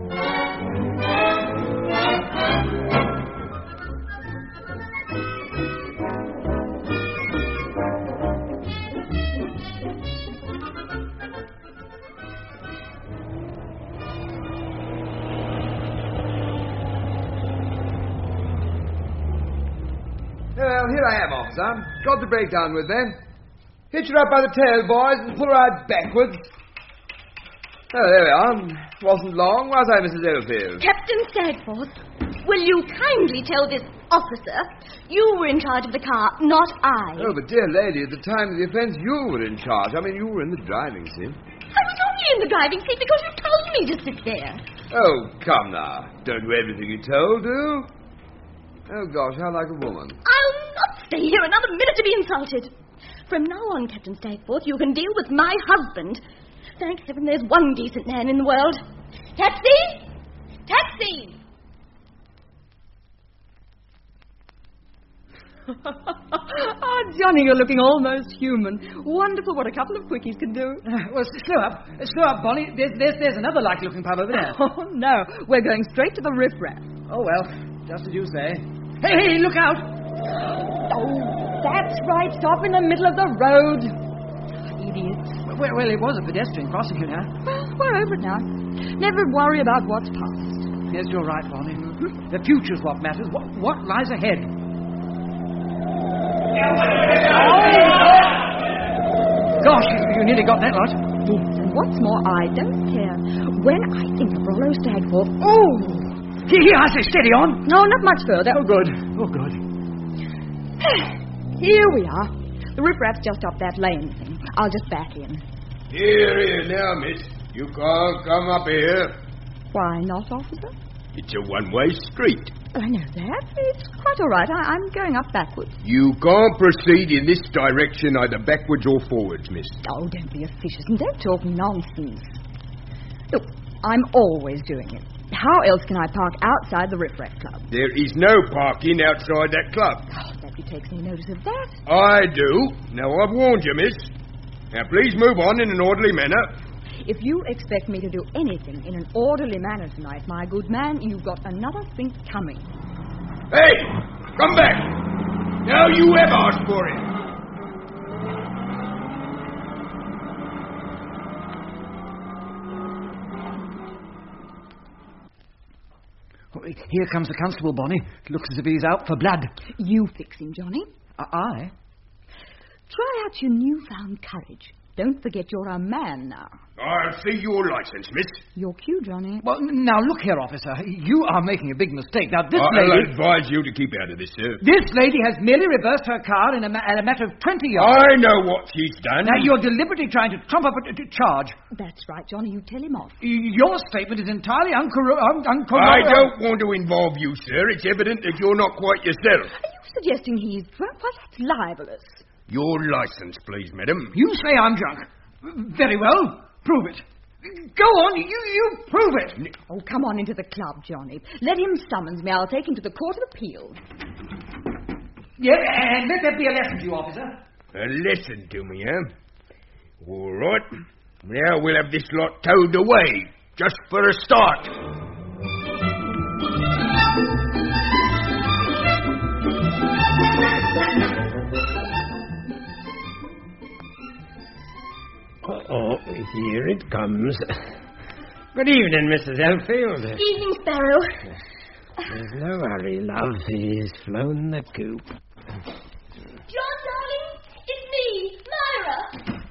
H: Well, here I am, officer. Got the breakdown with them. Hitch her up by the tail, boys, and pull her out backwards. Oh, there we are. Wasn't long, was I, Missus Elfield?
B: Captain Stagforth, will you kindly tell this officer you were in charge of the car, not I?
H: Oh, but dear lady, at the time of the offence, you were in charge. I mean, you were in the driving seat.
B: I was only in the driving seat because you told me to sit there.
H: Oh, come now. Don't do everything you're told, do? Oh, gosh, how like a woman.
B: I'll not stay here another minute to be insulted. From now on, Captain Stagforth, you can deal with my husband. Thank heaven there's one decent man in the world. Taxi! Taxi!
M: Oh, Johnny, you're looking almost human. Wonderful what a couple of quickies can do.
C: Uh, well, slow up. Uh, slow up, Bonnie. There's, there's, there's another likely-looking pub over there.
M: Oh, no. We're going straight to the riffraff.
C: Oh, well, just as you say. Hey, hey, look out!
M: Oh, that's right. Stop in the middle of the road. Idiots.
C: Well, well, it was a pedestrian crossing, you know.
M: Well, we're over it now. Never worry about what's past.
C: Yes, you're right, Bonnie. Mm-hmm. The future's what matters. What, what lies ahead? Gosh, you, you nearly got that lot.
M: Yes, and what's more, I don't care. When I think of Rollo Stagforth... Oh!
C: Here, I say, steady on.
M: No, not much further.
C: Oh, good. Oh, good.
M: Here we are. The riffraff's just up that lane thing. I'll just back in.
J: Here, here, now, miss. You can't come up here.
M: Why not, officer?
J: It's a one-way street.
M: I know that. It's quite all right. I- I'm going up backwards.
J: You can't proceed in this direction either backwards or forwards, miss.
M: Oh, don't be officious and don't talk nonsense. Look, I'm always doing it. How else can I park outside the Riffraff Club?
J: There is no parking outside that club.
M: Oh, nobody takes any notice of that.
J: I do. Now, I've warned you, miss. Now, please move on in an orderly manner.
M: If you expect me to do anything in an orderly manner tonight, my good man, you've got another think coming.
J: Hey! Come back! Now you have asked for it.
C: Here comes the constable, Bonnie. It looks as if he's out for blood.
M: You fix him, Johnny.
C: Uh, I?
M: Try out your newfound courage. Don't forget you're a man now.
J: I'll see your license, miss.
M: Your cue, Johnny.
C: Well, n- now look here, officer. You are making a big mistake. Now, this
J: I'll
C: lady...
J: advise you to keep out of this, sir.
C: This lady has merely reversed her car in a, ma- a matter of twenty yards.
J: I know what she's done.
C: Now, you're deliberately trying to trump up a t- charge.
M: That's right, Johnny. You tell him off.
C: Y- your statement is entirely uncorro- un-
J: I
C: uncorroborated.
J: don't want to involve you, sir. It's evident that you're not quite yourself.
M: Are you suggesting he's drunk? Well, that's libelous.
J: Your license, please, madam.
C: You say I'm drunk. Very well. Prove it. Go on, you, you prove it.
M: Oh, come on into the club, Johnny. Let him summons me. I'll take him to the Court of Appeal.
C: Yeah, and let that be a lesson to you, officer.
J: A lesson to me, eh? All right. Now we'll have this lot towed away, just for a start.
K: Oh, here it comes. Good evening, Missus Elfield.
B: Evening, Sparrow.
K: There's no hurry, love. He's flown the coop.
B: John, darling, it's me, Myra.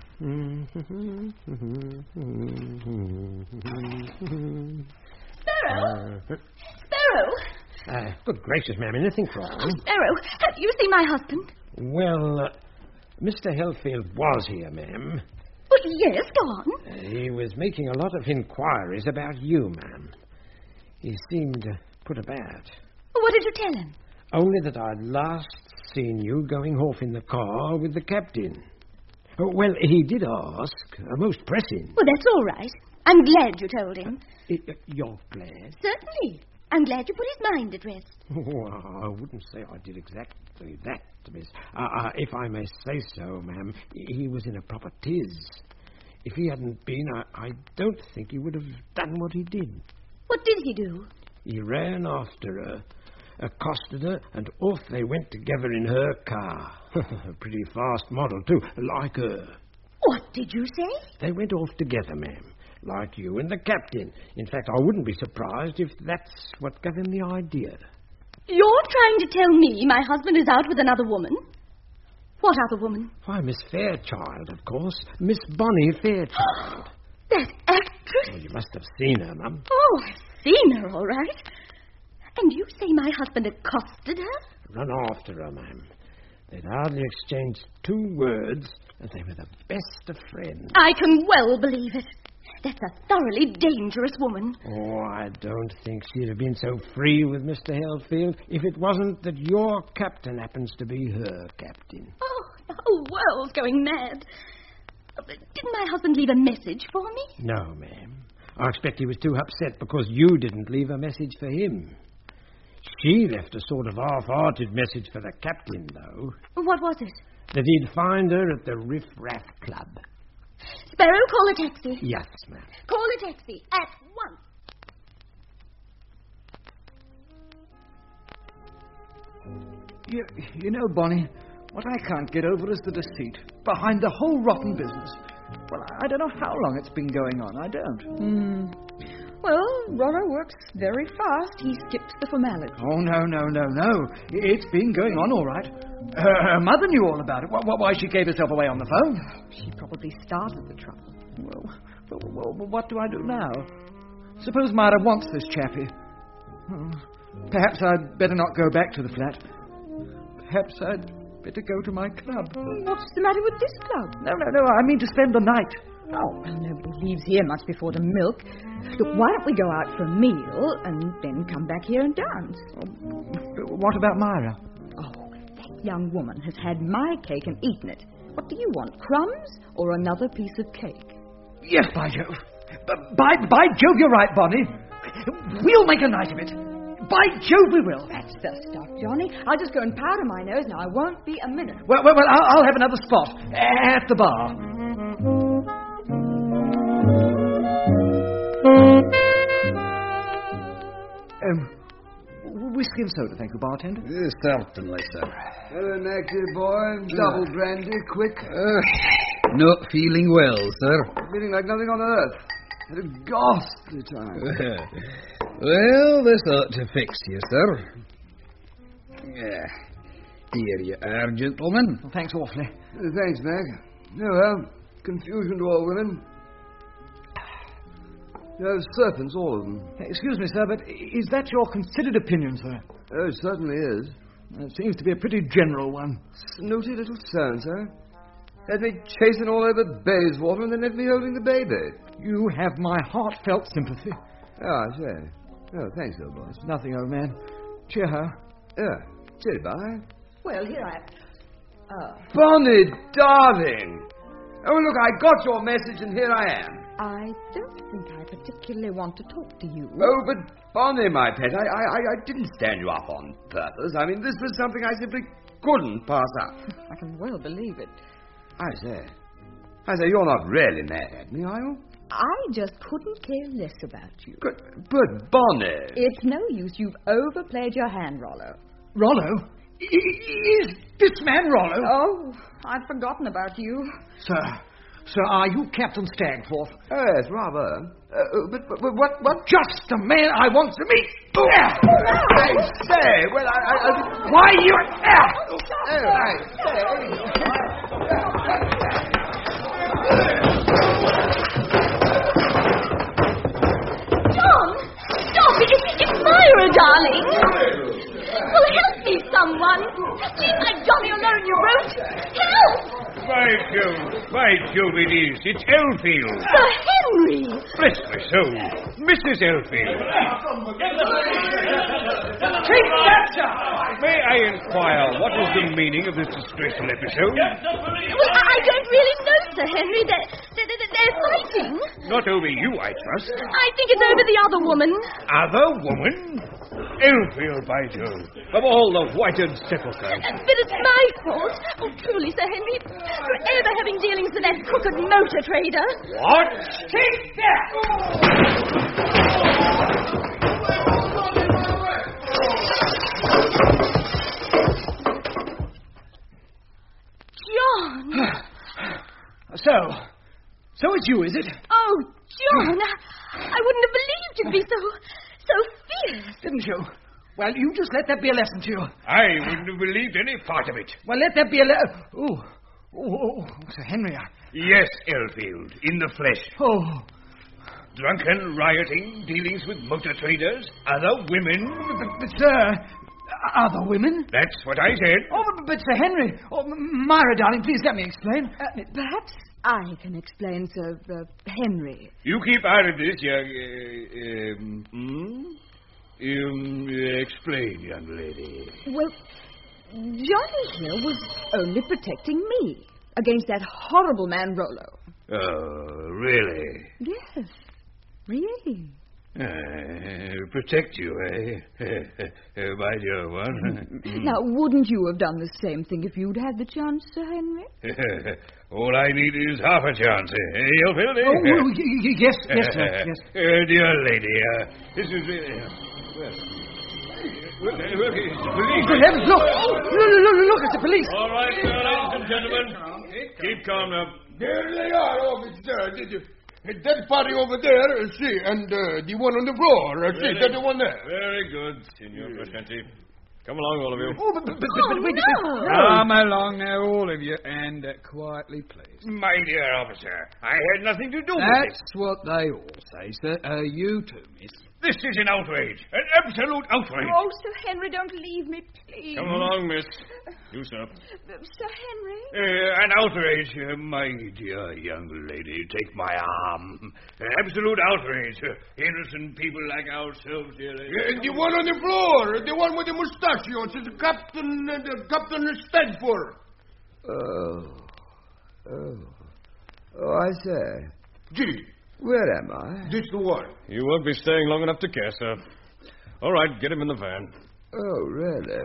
B: Sparrow? Sparrow?
K: Uh, good gracious, ma'am, anything wrong?
B: Oh, Sparrow, have you seen my husband?
K: Well, uh, Mister Hellfield was here, ma'am.
B: Well, yes, go on.
K: Uh, he was making a lot of inquiries about you, ma'am. He seemed uh, put about.
B: Well, what did you tell him?
K: Only that I'd last seen you going off in the car with the captain. Oh, well, he did ask, uh, most pressing.
B: Well, that's all right. I'm glad you told him.
K: Uh, uh, you're glad?
B: Certainly. I'm glad you put his mind at rest.
K: Well, I wouldn't say I did exactly that, miss. Uh, uh, if I may say so, ma'am, he was in a proper tiz. If he hadn't been, I, I don't think he would have done what he did.
B: What did he do?
K: He ran after her, accosted her, and off they went together in her car. A pretty fast model, too, like her.
B: What did you say?
K: They went off together, ma'am, like you and the captain. In fact, I wouldn't be surprised if that's what gave him the idea.
B: You're trying to tell me my husband is out with another woman? What other woman?
K: Why, Miss Fairchild, of course. Miss Bonnie Fairchild.
B: That actress?
K: Well, you must have seen her, ma'am.
B: Oh, I've seen her, all right. And you say my husband accosted her?
K: Run after her, ma'am. They'd hardly exchanged two words, and they were the best of friends.
B: I can well believe it. That's a thoroughly dangerous woman.
K: Oh, I don't think she'd have been so free with Mister Hellfield if it wasn't that your captain happens to be her captain.
B: Oh, the whole world's going mad. Didn't my husband leave a message for me?
K: No, ma'am. I expect he was too upset because you didn't leave a message for him. She left a sort of half-hearted message for the captain, though.
B: What was it?
K: That he'd find her at the Riff Raff Club.
B: Sparrow, call a taxi.
K: Yes, ma'am.
B: Call a taxi at once.
C: You, you know, Bonnie, what I can't get over is the deceit behind the whole rotten business. Well, I don't know how long it's been going on. I don't.
M: Hmm. Well, Rollo works very fast. He skips the formality.
C: Oh, no, no, no, no. It's been going on all right. Her, her mother knew all about it. Why, why she gave herself away on the phone.
M: She probably started the trouble.
C: Well, well, well, what do I do now? Suppose Myra wants this chappie. Hmm. Perhaps I'd better not go back to the flat. Perhaps I'd better go to my club.
M: What's the matter with this club?
C: No, no, no, I mean to spend the night.
M: Oh, well, nobody leaves here much before the milk. Look, why don't we go out for a meal and then come back here and dance?
C: What about Myra?
M: Oh, that young woman has had my cake and eaten it. What do you want, crumbs or another piece of cake?
C: Yes, by Jove. B- by, by Jove, you're right, Bonnie. We'll make a night of it. By Jove, we will.
M: That's the stuff, Johnny. I'll just go and powder my nose now. I won't be a minute.
C: Well, well, well I'll, I'll have another spot at the bar. Um, whiskey and soda, thank you, bartender.
J: Yes, certainly, sir.
H: Hello, Nectar boy. Double brandy, quick.
D: Uh, not feeling well, sir.
H: Feeling like nothing on earth. Had a ghastly time.
D: Well, this ought to fix you, sir. Yeah. Here you are, gentlemen.
C: Well, thanks awfully.
H: Uh, thanks, Mac. No, well, confusion to all women. Those serpents, all of them.
C: Excuse me, sir, but is that your considered opinion, sir?
H: Oh, it certainly is.
C: It seems to be a pretty general one.
H: Snooty little so-and-so. Had me chasing all over Bayswater and then left me holding the baby.
C: You have my heartfelt sympathy.
H: Ah, I say. Oh, thanks, old boss.
C: Nothing, old man. Cheer her.
H: Yeah, cheer, bye.
M: Well, here I am. Oh.
H: Bonnie, darling! Oh, look, I got your message and here I am.
M: I don't think I particularly want to talk to you.
H: Oh, but Bonnie, my pet, I, I, I didn't stand you up on purpose. I mean, this was something I simply couldn't pass up.
M: I can well believe it.
H: I say, I say, you're not really mad at me, are you?
M: I just couldn't care less about you.
H: But, but Bonnie...
M: It's no use. You've overplayed your hand, Rollo.
C: Rollo? I- is this man Rollo?
M: Oh, I'd forgotten about you.
C: Sir, sir, are you Captain Stagforth?
H: Yes, rather. Uh, but, but, but what, what...
C: Just the man I want to meet. Oh,
H: I say, well, I... I, I...
C: Why you...
H: Oh, I say...
B: John! Stop! It, it's Myra, darling! Well, help me, someone! Leave my Johnny alone, you brute! Help!
G: By Jove, by Jove it is. It's Elfield.
B: Sir Henry!
G: Bless my soul. Missus Elfield.
C: Take that, sir!
G: May I inquire what was the meaning of this distressful episode?
B: Well, I don't really know, Sir Henry. They're, they're, they're fighting.
G: Not over you, I trust.
B: I think it's over the other woman.
G: Other woman? Elfield, by Jove. Of all the whited sepulchres.
B: But it's my fault. Oh, truly, Sir Henry, for ever having dealings with that crooked motor trader.
G: What?
C: Take that!
B: John!
C: So, so it's you, is it?
B: Oh, John, I, I wouldn't have believed you'd be so, so fierce.
C: Didn't you? Well, you just let that be a lesson to you.
G: I wouldn't have believed any part of it.
C: Well, let that be a lesson. Oh, oh, oh, Sir Henry. I...
G: Yes, Elfield, in the flesh.
C: Oh.
G: Drunken, rioting, dealings with motor traders, other women.
C: But, but, but sir, other women?
G: That's what I said.
C: Oh, but, but Sir Henry. Oh, M- Myra, darling, please let me explain.
M: Uh, perhaps I can explain, Sir uh, Henry.
G: You keep out of this, young... Uh, um, hmm? Um, explain, young lady.
M: Well, Johnny here was only protecting me against that horrible man, Rollo.
G: Oh, really?
M: Yes, really.
G: Uh, protect you, eh? uh, by your one.
M: Now, wouldn't you have done the same thing if you'd had the chance, Sir Henry?
G: All I need is half a chance, eh, Elfield? Eh?
C: Oh, well, y- y- yes, yes, sir, yes.
G: Uh, dear lady, uh, this is... Uh, well, well, uh, look, it's the police.
C: Good heavens, look! Look, look, look, look, it's the police.
G: All right, sir, ladies and gentlemen. Keep calm now.
J: There they are, officer. Did you... That party over there, uh, see, and uh, the one on the floor, uh, see,
G: Really?
J: that's the one there.
G: Very good, Signor Crescenti. Come along, all of you.
C: Oh, but, but, but,
B: Oh,
C: but wait,
B: no.
C: wait,
D: Come along now, all of you, and uh, quietly, please.
G: My dear officer, I had nothing to do with
D: That's
G: this.
D: what they all say, sir. Uh, you too, miss.
G: This is an outrage. An absolute outrage.
M: Oh, Sir Henry, don't leave me, please.
G: Come along, miss. You, sir.
M: Uh, Sir Henry?
G: Uh, an outrage, uh, my dear young lady. Take my arm. An absolute outrage. Uh, innocent people like ourselves here.
J: Yeah, and the one on the floor, the one with the mustachios, is Captain, uh, the Captain Stagforth.
H: Oh. Oh. Oh, I say.
J: Gee,
H: Where am I?
J: this the one.
A: You won't be staying long enough to care, sir. All right, get him in the van.
H: Oh, really?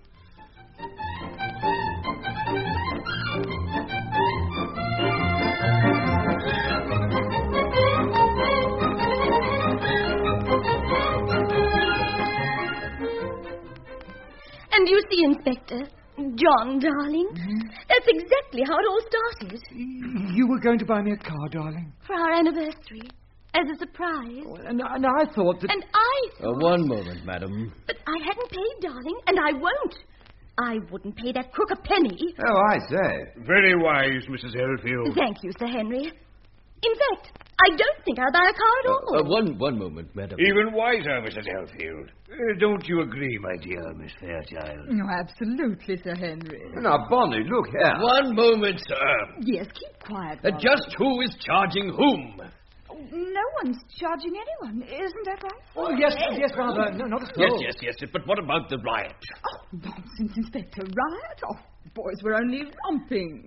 B: And you see, Inspector, John, darling, that's exactly how it all started.
C: You were going to buy me a car, darling.
B: For our anniversary, as a surprise.
C: Oh, and, and I thought that...
B: And I
A: Uh,
B: thought...
A: one moment, madam.
B: But I hadn't paid, darling, and I won't. I wouldn't pay that crook a penny.
H: Oh, I say.
G: Very wise, Missus Elfield.
B: Thank you, Sir Henry. In fact, I don't think I'll buy a car at all.
A: Uh, one, one moment, madam.
G: Even wiser, Missus Elfield. Uh, don't you agree, my dear Miss Fairchild?
M: No, absolutely, Sir Henry.
H: Now, Bonnie, look here.
A: One moment, sir.
M: Yes, keep quiet.
A: Uh,
M: Robert.
A: just who is charging whom?
M: No one's charging anyone, isn't that right?
C: Oh, yes, yes, rather. No, not at
A: Yes,
C: all.
A: yes, yes. But what about the riot?
M: Oh, nonsense, Inspector. Riot? Oh, boys were only romping.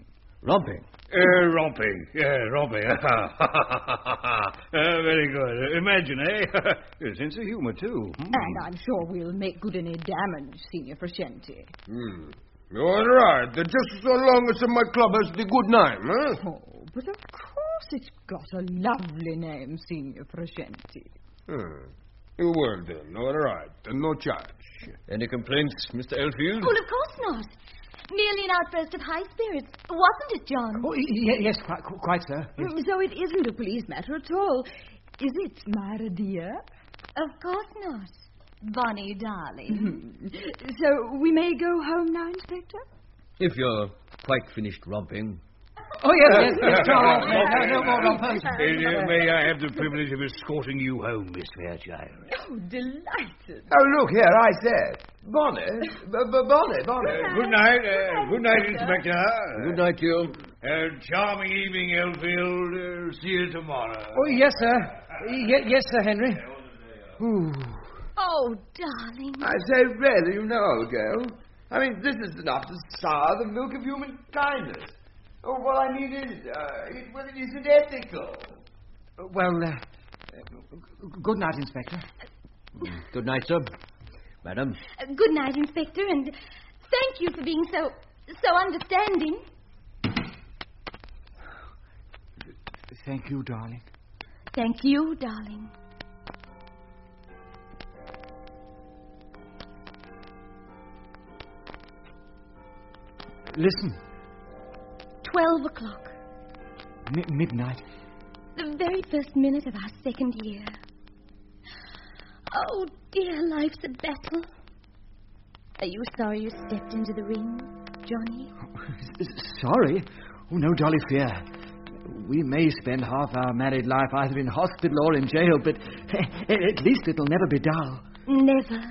K: Romping.
G: Uh, romping. Yeah, romping. uh, very good. Uh, imagine, eh? A sense of humour, too. Hmm.
M: And I'm sure we'll make good any damage, Signor Frusciante.
J: Hmm. All right. Then just so long as my club has the good name, huh?
M: Oh, but of course it's got a lovely name, Signor Frusciante.
J: Hmm. Well, then, all right. Then no charge.
K: Any complaints, Mister Elfield?
B: Well, of course not. Merely an outburst of high spirits, wasn't it, John?
C: Oh, y- yes, quite, quite sir. Yes.
M: Mm, So it isn't a police matter at all. Is it, Myra dear?
B: Of course not. Bonnie, darling.
M: So we may go home now, Inspector?
K: If you're quite finished romping.
C: Oh, yes, yes, yes, Charles. No, no more rompers.
G: Uh, may I have the privilege of escorting you home, Miss Fairchild?
M: Oh, delighted.
H: Oh, look here, I said. Bonnie. B- b- Bonnie, Bonnie.
G: Uh, good night. Uh, good night, Inspector.
K: Good night, you.
G: Uh, charming evening, Elfield. Uh, see you tomorrow.
C: Oh, yes, sir. Y- yes, Sir Henry. Ooh.
B: Oh, darling.
H: I say, really, you know, old girl. I mean, this is enough to sour the milk of human kindness. Oh, what I mean is, uh, it, well, it isn't ethical.
C: Well, uh, good night, Inspector.
K: Good night, sir. Madam.
B: Uh, good night, Inspector, and thank you for being so, so understanding.
C: Thank you, darling.
B: Thank you, darling.
C: Listen.
B: Twelve o'clock.
C: Mi- midnight.
B: The very first minute of our second year. Oh, dear, life's a battle. Are you sorry you stepped into the ring, Johnny?
C: Sorry? Oh, no jolly fear. We may spend half our married life either in hospital or in jail, but at least it'll never be dull.
B: Never.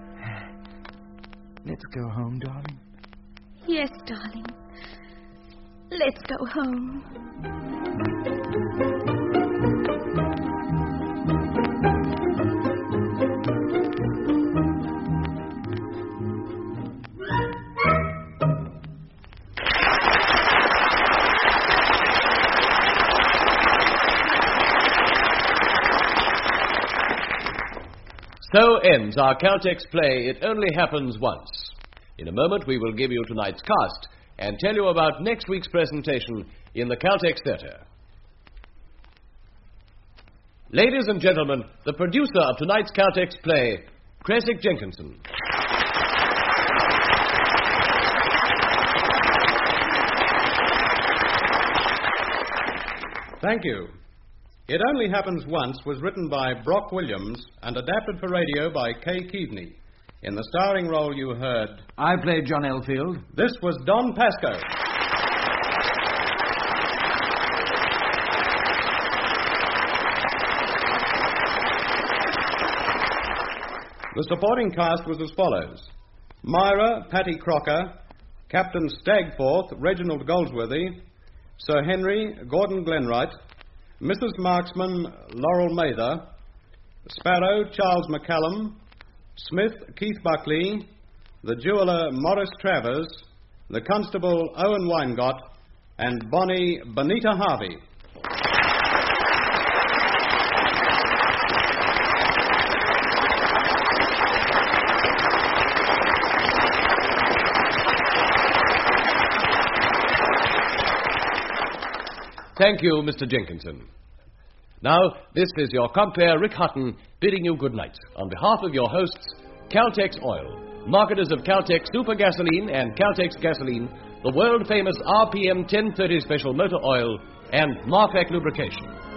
C: Let's go home, darling.
B: Yes, darling. Let's go home.
A: So ends our Caltex play, It Only Happens Once. In a moment, we will give you tonight's cast and tell you about next week's presentation in the Caltex Theatre. Ladies and gentlemen, the producer of tonight's Caltex play, Creswick Jenkinson.
N: Thank you. It Only Happens Once was written by Brock Williams and adapted for radio by Kay Keaveney. In the starring role you heard...
C: I played John Elfield.
N: This was Don Pascoe. The supporting cast was as follows. Myra, Patty Crocker, Captain Stagforth, Reginald Goldsworthy, Sir Henry, Gordon Glenwright, Missus Marksman, Laurel Mather, Sparrow, Charles McCallum, Smith, Keith Buckley, the jeweller, Morris Travers, the constable, Owen Weingott, and Bonnie, Bonita Harvey.
A: Thank you, Mister Jenkinson. Now, this is your compere, Rick Hutton, bidding you good night. On behalf of your hosts, Caltex Oil, marketers of Caltex Super Gasoline and Caltex Gasoline, the world-famous R P M ten thirty Special Motor Oil, and Marfec Lubrication.